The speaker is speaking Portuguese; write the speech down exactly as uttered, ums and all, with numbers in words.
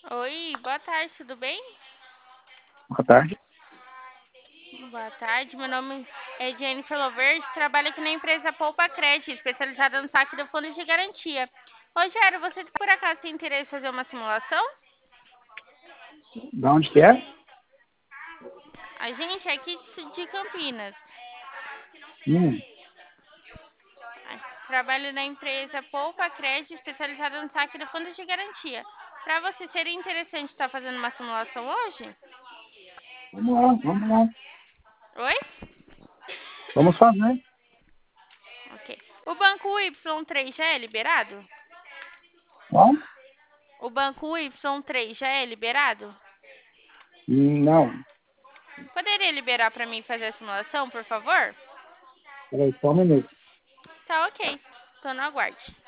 Oi, boa tarde, tudo bem? Boa tarde. Boa tarde, meu nome é Jennifer Loverde, trabalho aqui na empresa Poupa Crédito, especializada no saque do fundo de garantia. Rogério, você por acaso tem interesse em fazer uma simulação? Da onde que é? A gente é aqui de de Campinas. Hum, Trabalho na empresa Poupa Crédito, especializada no saque do fundo de garantia. Para você, seria interessante estar fazendo uma simulação hoje? vamos lá, vamos lá. Oi? Vamos fazer. Ok. O banco Y três já é liberado? Bom? O banco Y três já é liberado? Não. Poderia liberar para mim fazer a simulação, por favor? Peraí, só um minuto. Tá ok. Tô no aguarde.